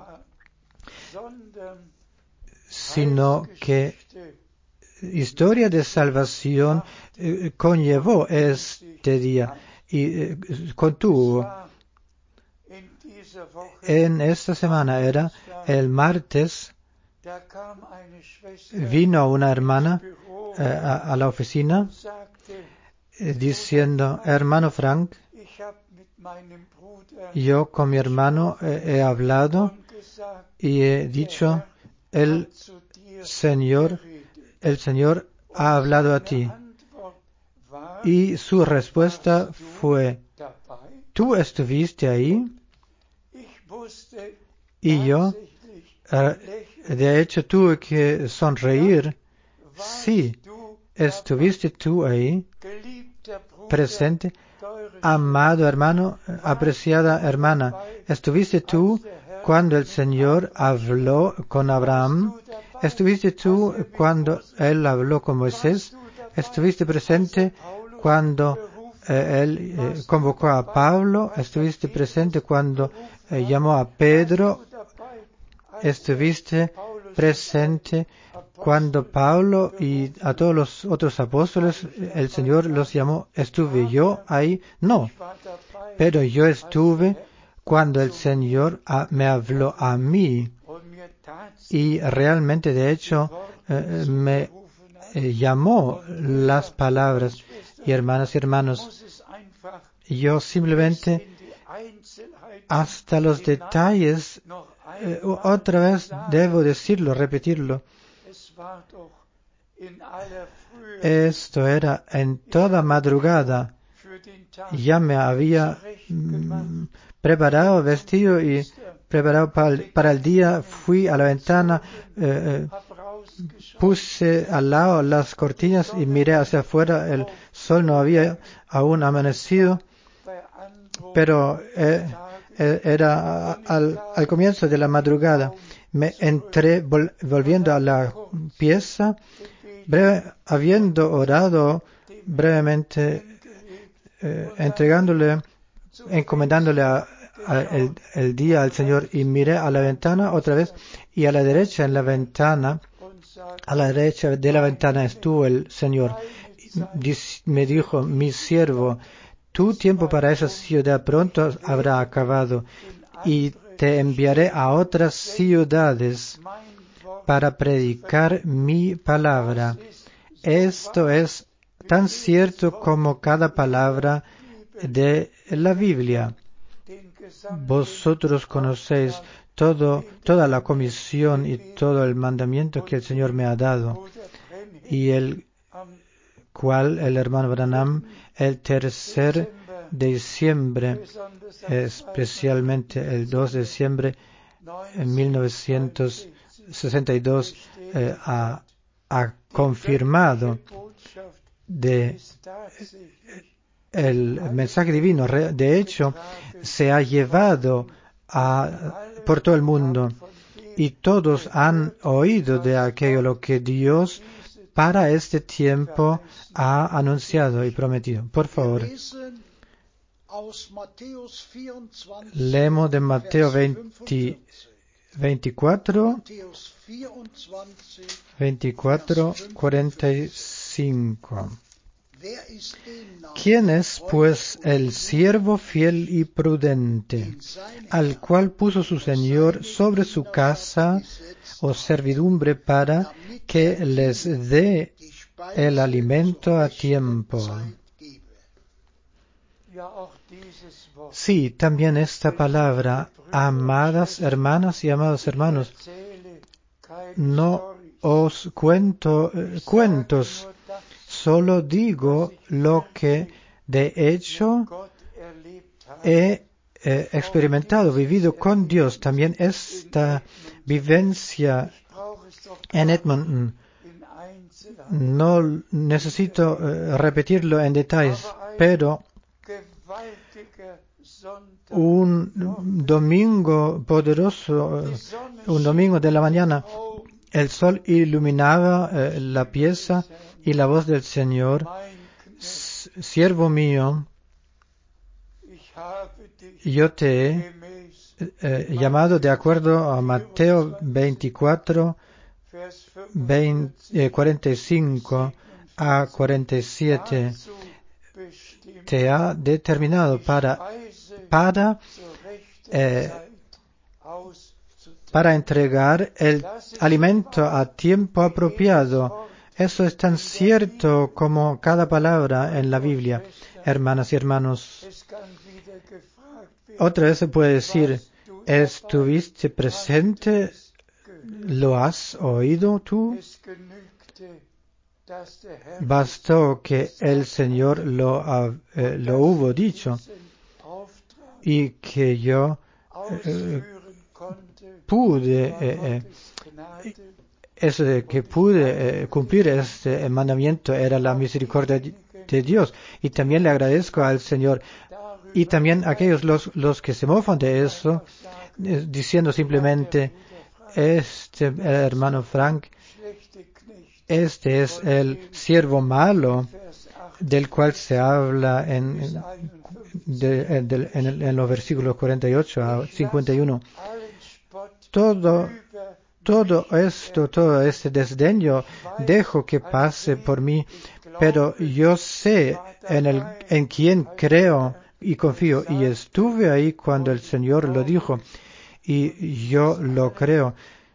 sino que historia de salvación conllevó este día y contuvo. En esta semana era el martes, vino una hermana a la oficina diciendo: hermano Frank, yo con mi hermano he hablado y he dicho, el Señor ha hablado a ti. Y su respuesta fue: ¿tú estuviste ahí? Y yo, de hecho, tuve que sonreír. Sí, estuviste tú ahí, presente. Amado hermano, apreciada hermana, ¿estuviste tú cuando el Señor habló con Abraham? ¿Estuviste tú cuando Él habló con Moisés? ¿Estuviste presente cuando Él convocó a Pablo? ¿Estuviste presente cuando llamó a Pedro? ¿Estuviste presente cuando Pablo y a todos los otros apóstoles el Señor los llamó? ¿Estuve yo ahí? No. Pero yo estuve cuando el Señor me habló a mí y realmente, de hecho, me llamó las palabras. Y hermanas y hermanos, yo simplemente hasta los detalles, otra vez debo decirlo, repetirlo. Esto era en toda madrugada. Ya me había preparado, vestido y preparado para el día. Fui a la ventana, puse al lado las cortinas y miré hacia afuera. El sol no había aún amanecido, pero era al comienzo de la madrugada. Me entré volviendo a la pieza, habiendo orado brevemente, encomendándole el día al Señor, y miré a la ventana otra vez, y a la derecha de la ventana estuvo el Señor. Me dijo: mi siervo, tu tiempo para esa ciudad pronto habrá acabado, y te enviaré a otras ciudades para predicar mi palabra. Esto es tan cierto como cada palabra de la Biblia. Vosotros conocéis toda la comisión y todo el mandamiento que el Señor me ha dado. Y el cual el hermano Branham el 3 de diciembre, especialmente el 2 de diciembre de 1962, ha confirmado el mensaje divino. De hecho, se ha llevado por todo el mundo y todos han oído de aquello lo que Dios para este tiempo ha anunciado y prometido. Por favor, leemos de Mateo 24, 45. ¿Quién es, pues, el siervo fiel y prudente, al cual puso su Señor sobre su casa o servidumbre para que les dé el alimento a tiempo? Sí, también esta palabra, amadas hermanas y amados hermanos, no os cuento cuentos, solo digo lo que de hecho he experimentado, vivido con Dios. También esta vivencia en Edmonton, no necesito repetirlo en detalles, pero un domingo poderoso, un domingo de la mañana, el sol iluminaba la pieza y la voz del Señor: siervo mío, yo te he llamado de acuerdo a Mateo 24, 45 a 47. Te ha determinado para entregar el alimento a tiempo apropiado. Eso es tan cierto como cada palabra en la Biblia. Hermanas y hermanos, otra vez se puede decir: ¿estuviste presente? ¿Lo has oído tú? Bastó que el Señor lo hubo dicho y que yo pude cumplir este mandamiento. Era la misericordia de Dios, y también le agradezco al Señor. Y también a aquellos los que se mofan de eso, diciendo simplemente: el hermano Frank, este es el siervo malo del cual se habla en los versículos 48 a 51. Todo este desdén yo dejo que pase por mí, pero yo sé en quién creo y confío, y estuve ahí cuando el Señor lo dijo, y yo lo creo.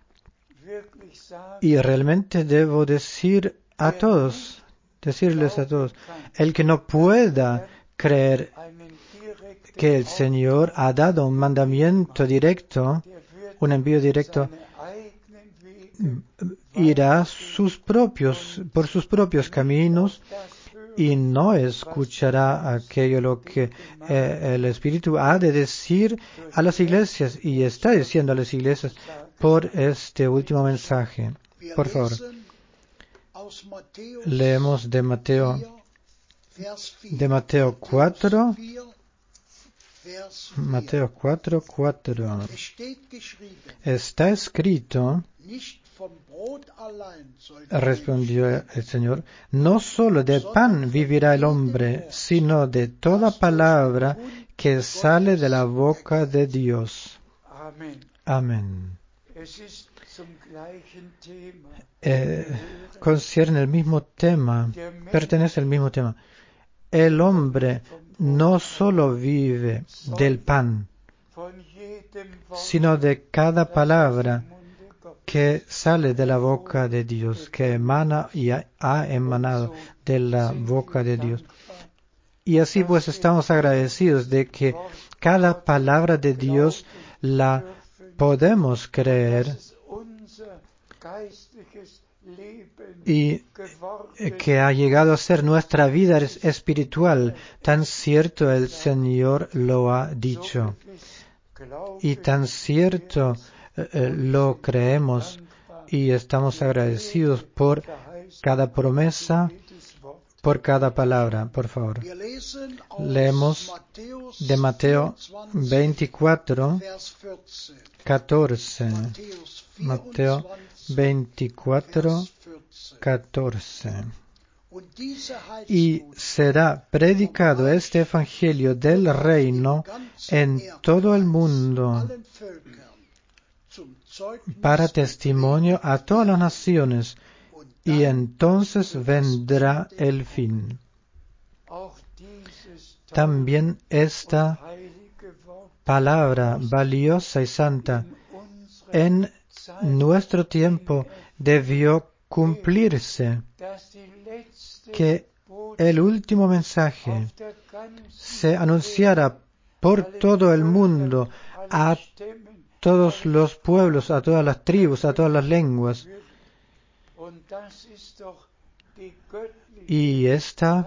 Y realmente debo decirles a todos, el que no pueda creer que el Señor ha dado un mandamiento directo, un envío directo, irá por sus propios caminos y no escuchará aquello lo que el Espíritu ha de decir a las iglesias, y está diciendo a las iglesias por este último mensaje. Por favor, leemos de Mateo 4. Mateo 4:4. Está escrito, respondió el Señor: no solo de pan vivirá el hombre, sino de toda palabra que sale de la boca de Dios. Amén. Concierne el mismo tema, pertenece al mismo tema. El hombre no solo vive del pan, sino de cada palabra que sale de la boca de Dios, que emana y ha emanado de la boca de Dios. Y así pues estamos agradecidos de que cada palabra de Dios la podemos creer y que ha llegado a ser nuestra vida espiritual. Tan cierto el Señor lo ha dicho. Y tan cierto lo creemos y estamos agradecidos por cada promesa, por cada palabra. Por favor. Leemos de Mateo 24, 14. Mateo 24, 14. Y será predicado este evangelio del reino en todo el mundo para testimonio a todas las naciones, y entonces vendrá el fin. También esta palabra valiosa y santa en nuestro tiempo debió cumplirse, que el último mensaje se anunciara por todo el mundo, a todos los pueblos, a todas las tribus, a todas las lenguas. Y este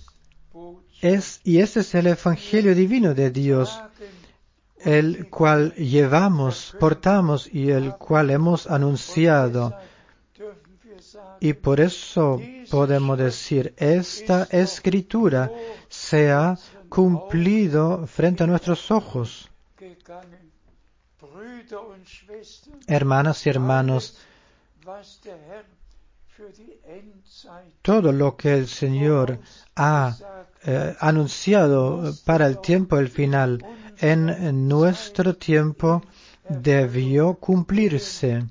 es el Evangelio divino de Dios, el cual llevamos, portamos y el cual hemos anunciado. Y por eso podemos decir, esta escritura se ha cumplido frente a nuestros ojos. Hermanas y hermanos, todo lo que el Señor ha anunciado para el tiempo del final, en nuestro tiempo debió cumplirse.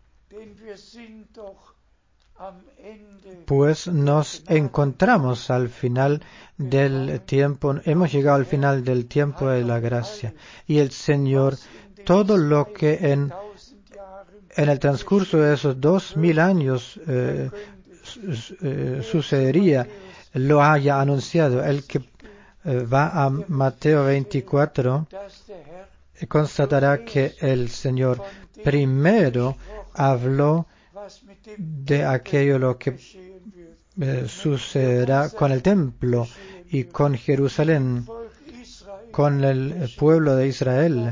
Pues nos encontramos al final del tiempo, hemos llegado al final del tiempo de la gracia. Y el Señor, todo lo que en el transcurso de esos 2000 años sucedería, lo haya anunciado. El que va a Mateo 24 constatará que el Señor primero habló de aquello lo que sucederá con el templo y con Jerusalén, con el pueblo de Israel,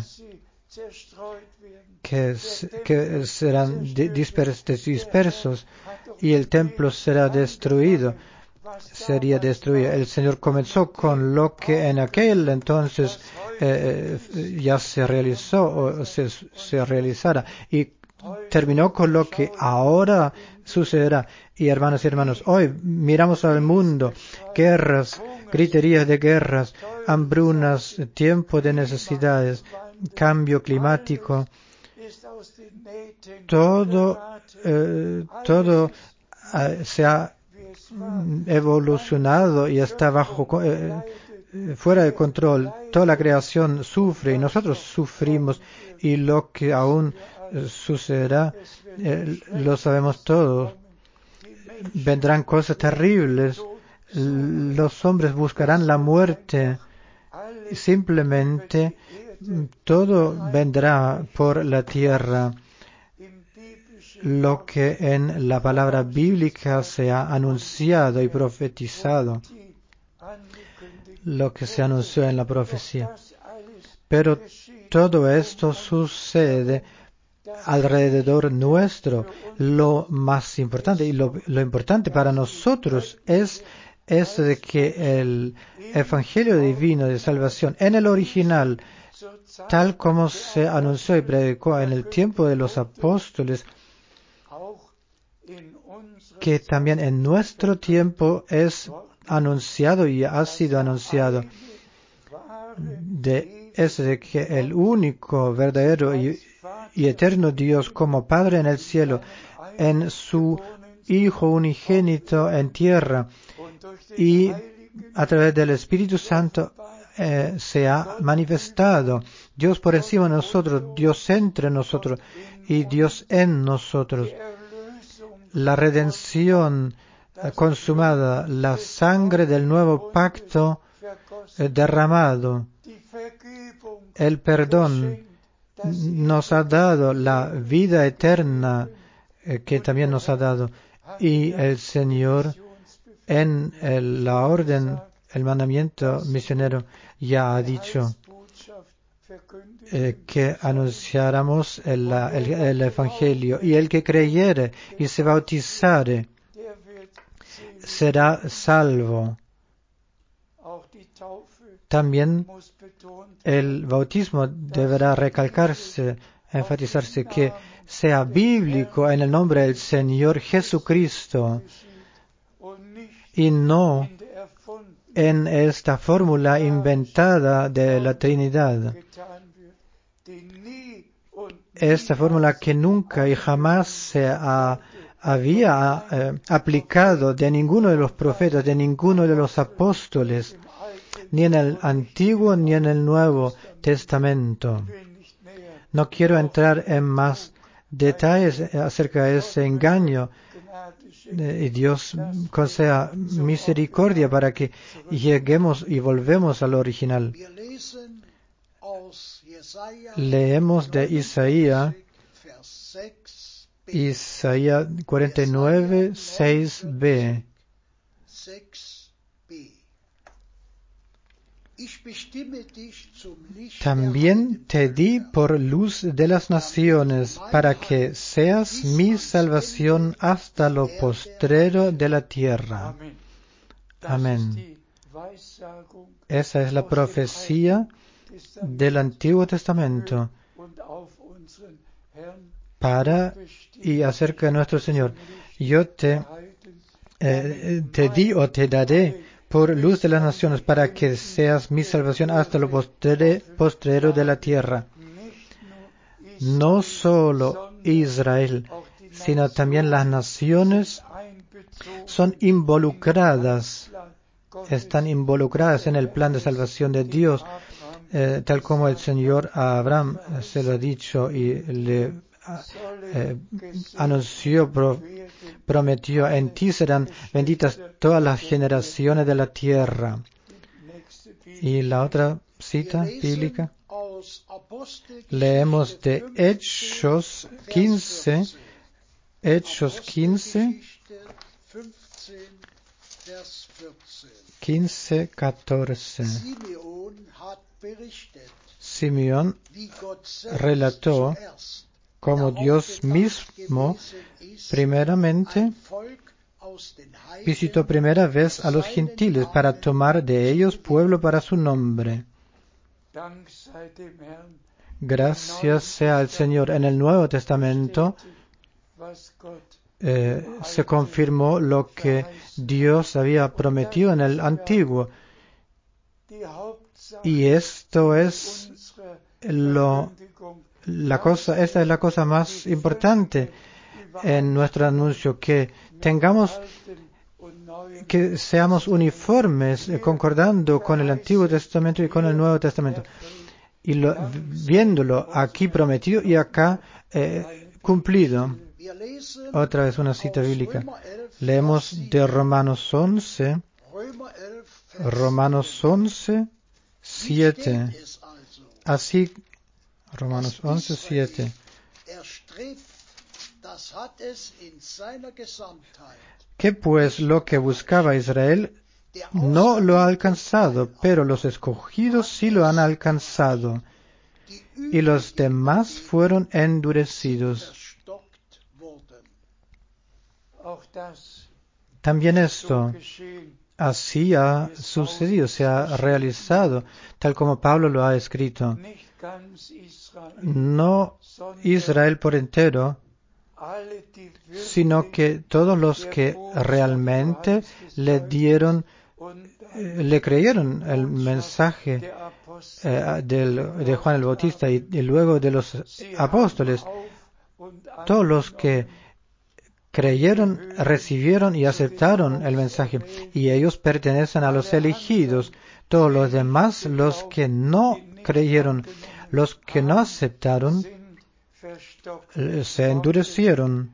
que serán dispersos y el templo será destruido. Sería destruido. El Señor comenzó con lo que en aquel entonces ya se realizó o se realizara, y terminó con lo que ahora sucederá. Y hermanos y hermanos, hoy miramos al mundo, guerras, griterías de guerras, hambrunas, tiempo de necesidades, cambio climático, todo se ha evolucionado y está fuera de control. Toda la creación sufre y nosotros sufrimos, y lo que aún sucederá lo sabemos todos. Vendrán cosas terribles, los hombres buscarán la muerte, simplemente todo vendrá por la tierra. Lo que en la palabra bíblica se ha anunciado y profetizado, lo que se anunció en la profecía. Pero todo esto sucede alrededor nuestro. Lo más importante y lo importante para nosotros es esto de que el Evangelio divino de salvación en el original, tal como se anunció y predicó en el tiempo de los apóstoles, que también en nuestro tiempo es anunciado y ha sido anunciado, es de que el único verdadero y eterno Dios como Padre en el cielo, en su Hijo unigénito en tierra, y a través del Espíritu Santo se ha manifestado. Dios por encima de nosotros, Dios entre nosotros y Dios en nosotros. La redención consumada, la sangre del nuevo pacto derramado, el perdón nos ha dado, la vida eterna que también nos ha dado, Y el Señor en la orden, el mandamiento misionero, ya ha dicho que anunciáramos el Evangelio, y el que creyere y se bautizare será salvo. También el bautismo deberá recalcarse, enfatizarse, que sea bíblico en el nombre del Señor Jesucristo y no en esta fórmula inventada de la Trinidad. Esta fórmula que nunca y jamás se había aplicado de ninguno de los profetas, de ninguno de los apóstoles, ni en el Antiguo ni en el Nuevo Testamento. No quiero entrar en más detalles acerca de ese engaño. Y Dios conceda misericordia para que lleguemos y volvemos al original. Leemos de Isaías 49, 6b. También te di por luz de las naciones, para que seas mi salvación hasta lo postrero de la tierra. Amén. Esa es la profecía del Antiguo Testamento para y acerca de nuestro Señor. Yo te di o te daré por luz de las naciones, para que seas mi salvación hasta lo postrero de la tierra. No solo Israel, sino también las naciones son involucradas, están involucradas en el plan de salvación de Dios, tal como el Señor a Abraham se lo ha dicho y le anunció, prometió: en ti serán benditas todas las generaciones de la tierra. Y la otra cita bíblica, leemos de Hechos 15, 14. Simeón relató cómo Dios mismo primeramente visitó primera vez a los gentiles para tomar de ellos pueblo para su nombre. Gracias sea al Señor. En el Nuevo Testamento se confirmó lo que Dios había prometido en el Antiguo. Y esto es esta es la cosa más importante en nuestro anuncio, que seamos uniformes, concordando con el Antiguo Testamento y con el Nuevo Testamento, y viéndolo aquí prometido y acá cumplido. Otra vez una cita bíblica. Leemos de Romanos 11, 7. Así, Romanos 11, 7. Que pues lo que buscaba Israel no lo ha alcanzado, pero los escogidos sí lo han alcanzado, y los demás fueron endurecidos. También esto así ha sucedido, se ha realizado, tal como Pablo lo ha escrito. No Israel por entero, sino que todos los que realmente le creyeron el mensaje de Juan el Bautista y luego de los apóstoles, todos los que creyeron, recibieron y aceptaron el mensaje, y ellos pertenecen a los elegidos. Todos los demás, los que no creyeron, los que no aceptaron, se endurecieron.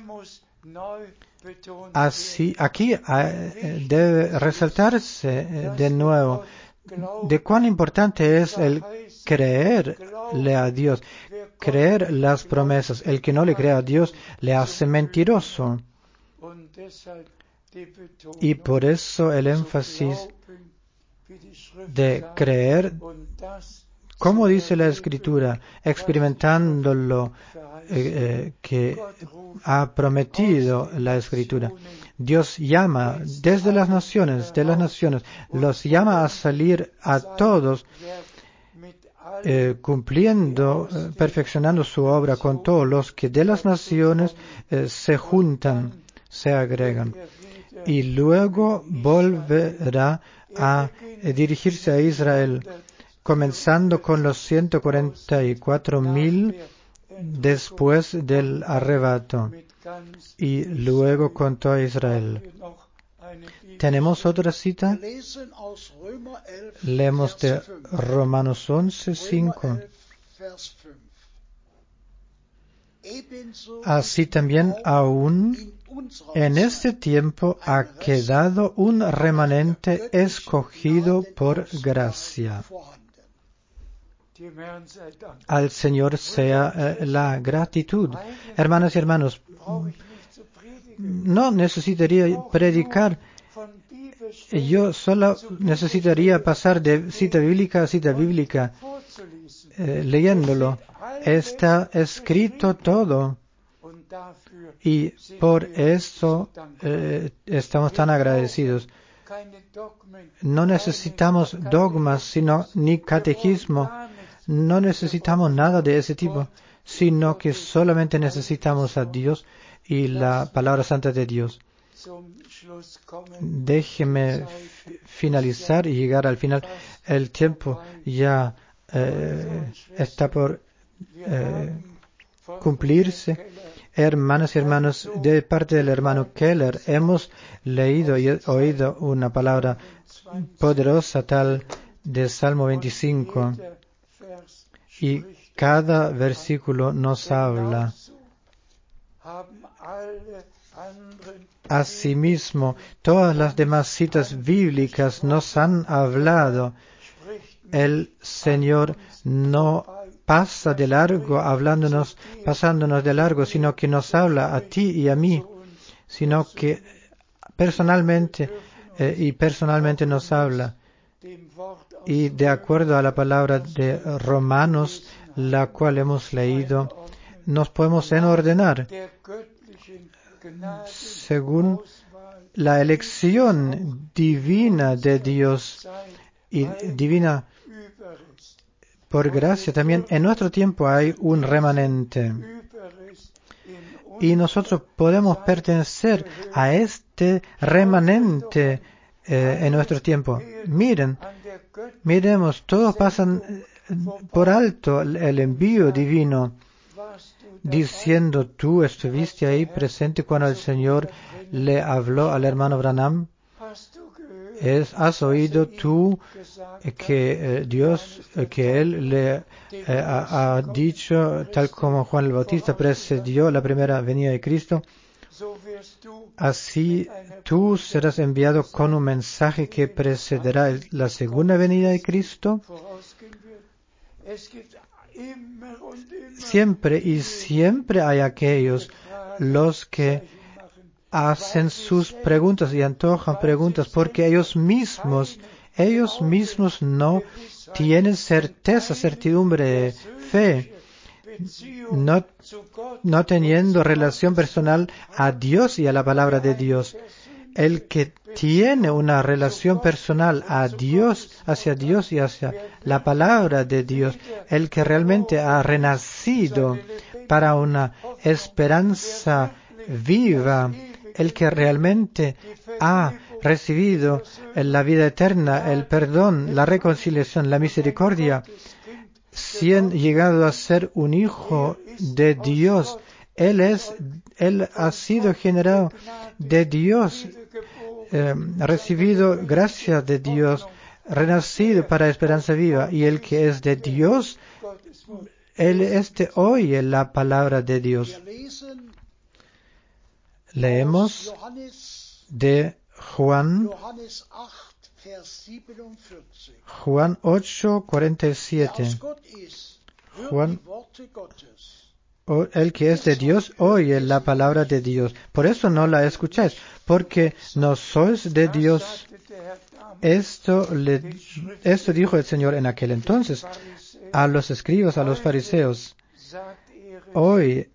Así, aquí debe resaltarse de nuevo de cuán importante es el creerle a Dios, creer las promesas. El que no le cree a Dios le hace mentiroso. deshalb die Betonung Y por eso el zu énfasis glauben, wie die Schrift de sagt, creer, und das como zu dice la erleben, Escritura, was experimentándolo die Schrift verheißen. que Gott ruft ha prometido aus den la Escritura. Nationen Dios llama desde las naciones, de las naciones, los llama a salir a todos, cumpliendo, perfeccionando su obra con todos los que de las naciones se juntan, se agregan. Y luego volverá a dirigirse a Israel, comenzando con los 144,000 después del arrebato, y luego con todo Israel. ¿Tenemos otra cita? Leemos de Romanos 11:5. Así también aún en este tiempo ha quedado un remanente escogido por gracia. Al Señor sea la gratitud. Hermanas y hermanos, no necesitaría predicar. Yo solo necesitaría pasar de cita bíblica a cita bíblica, leyéndolo. Está escrito todo. Y por eso estamos tan agradecidos. No necesitamos dogmas, sino ni catequismo. No necesitamos nada de ese tipo, sino que solamente necesitamos a Dios y la palabra santa de Dios. Déjeme finalizar y llegar al final. El tiempo ya está por cumplirse. Hermanas y hermanos, de parte del hermano Keller, hemos leído y oído una palabra poderosa tal de Salmo 25. Y cada versículo nos habla. Asimismo, todas las demás citas bíblicas nos han hablado. El Señor no pasa de largo hablándonos, pasándonos de largo, sino que nos habla a ti y a mí, sino que personalmente nos habla. Y de acuerdo a la palabra de Romanos, la cual hemos leído, nos podemos enordenar según la elección divina de Dios y divina por gracia. También en nuestro tiempo hay un remanente y nosotros podemos pertenecer a este remanente en nuestro tiempo. Miremos, todos pasan por alto el envío divino, diciendo, tú estuviste ahí presente cuando el Señor le habló al hermano Branham. ¿Has oído tú que Dios, que Él le ha dicho, tal como Juan el Bautista precedió la primera venida de Cristo? Así tú serás enviado con un mensaje que precederá la segunda venida de Cristo. Siempre y siempre hay aquellos los que hacen sus preguntas y antojan preguntas porque ellos mismos no tienen certidumbre, fe, no teniendo relación personal a Dios y a la palabra de Dios. El que tiene una relación personal a Dios, hacia Dios y hacia la palabra de Dios, el que realmente ha renacido para una esperanza viva, el que realmente ha recibido la vida eterna, el perdón, la reconciliación, la misericordia, llegado a ser un hijo de Dios. Él ha sido generado de Dios, ha recibido gracia de Dios, renacido para esperanza viva, y el que es de Dios, él oye la palabra de Dios. Leemos de Juan 8:47. Juan el que es de Dios oye la palabra de Dios. Por eso no la escucháis, porque no sois de Dios. Esto dijo el Señor en aquel entonces a los escribas, a los fariseos. Hoy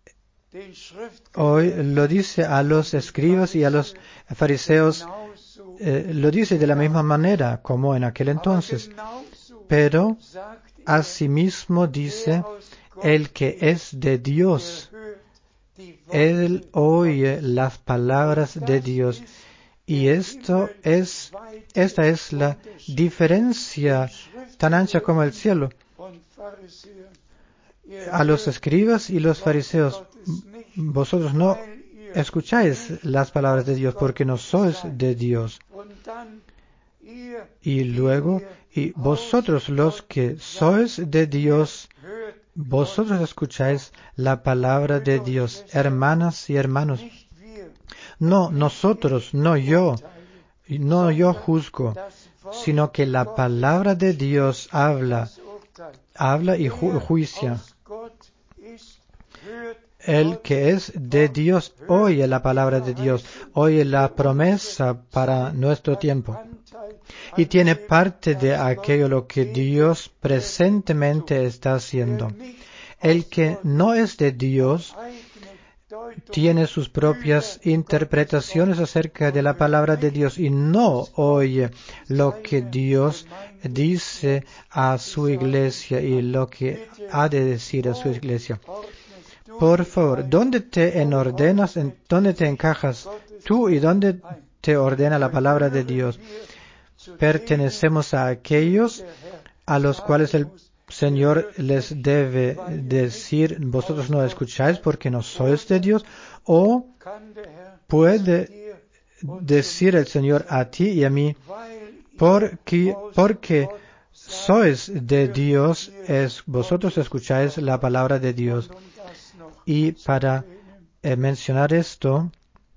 lo dice a los escribas y a los fariseos, lo dice de la misma manera como en aquel entonces. Pero asimismo dice, el que es de Dios, él oye las palabras de Dios. Y esta es la diferencia tan ancha como el cielo. A los escribas y los fariseos, vosotros no escucháis las palabras de Dios porque no sois de Dios. Y luego, y vosotros los que sois de Dios, vosotros escucháis la palabra de Dios. Hermanas y hermanos, no nosotros, no yo juzgo, sino que la palabra de Dios habla y juicia. El que es de Dios oye la palabra de Dios, oye la promesa para nuestro tiempo y tiene parte de aquello lo que Dios presentemente está haciendo. El que no es de Dios tiene sus propias interpretaciones acerca de la palabra de Dios y no oye lo que Dios dice a su iglesia y lo que ha de decir a su iglesia. Por favor, ¿dónde te enordenas? ¿Dónde te encajas tú y dónde te ordena la palabra de Dios? Pertenecemos a aquellos a los cuales el Señor les debe decir, vosotros no escucháis porque no sois de Dios, o puede decir el Señor a ti y a mí, porque sois de Dios, vosotros escucháis la palabra de Dios. Y para mencionar esto,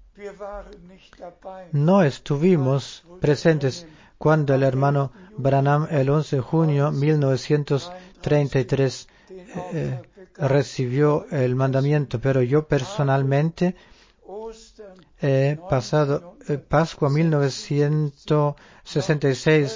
no estuvimos presentes cuando el hermano Branham el 11 de junio de 1933 recibió el mandamiento, pero yo personalmente he pasado Pascua 1966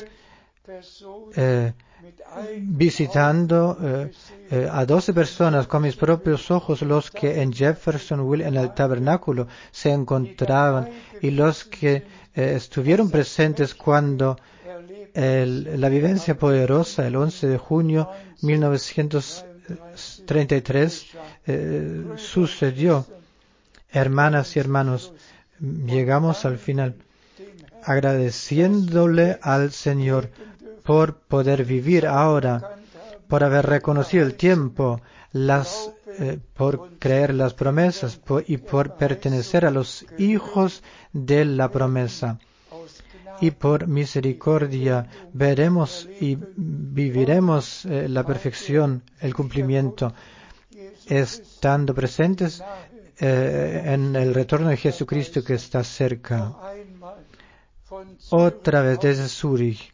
visitando a 12 personas con mis propios ojos, los que en Jeffersonville en el tabernáculo se encontraban y los que estuvieron presentes cuando la vivencia poderosa el 11 de junio 1933 sucedió. Hermanas y hermanos, llegamos al final agradeciéndole al Señor por poder vivir ahora, por haber reconocido el tiempo, por creer las promesas y por pertenecer a los hijos de la promesa. Y por misericordia veremos y viviremos la perfección, el cumplimiento, estando presentes en el retorno de Jesucristo que está cerca. Otra vez desde Zúrich,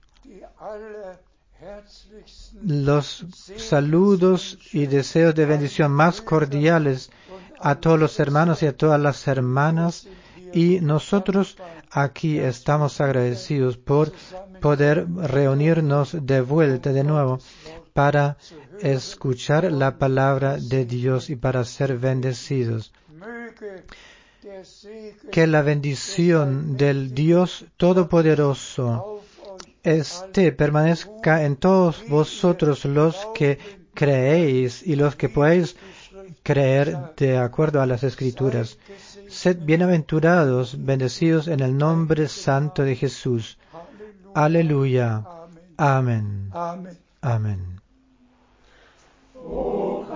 los saludos y deseos de bendición más cordiales a todos los hermanos y a todas las hermanas, y nosotros aquí estamos agradecidos por poder reunirnos de vuelta de nuevo para escuchar la palabra de Dios y para ser bendecidos. Que la bendición del Dios Todopoderoso permanezca en todos vosotros los que creéis y los que podéis creer de acuerdo a las Escrituras. Sed bienaventurados, bendecidos en el nombre santo de Jesús. Aleluya. Amén. Amén.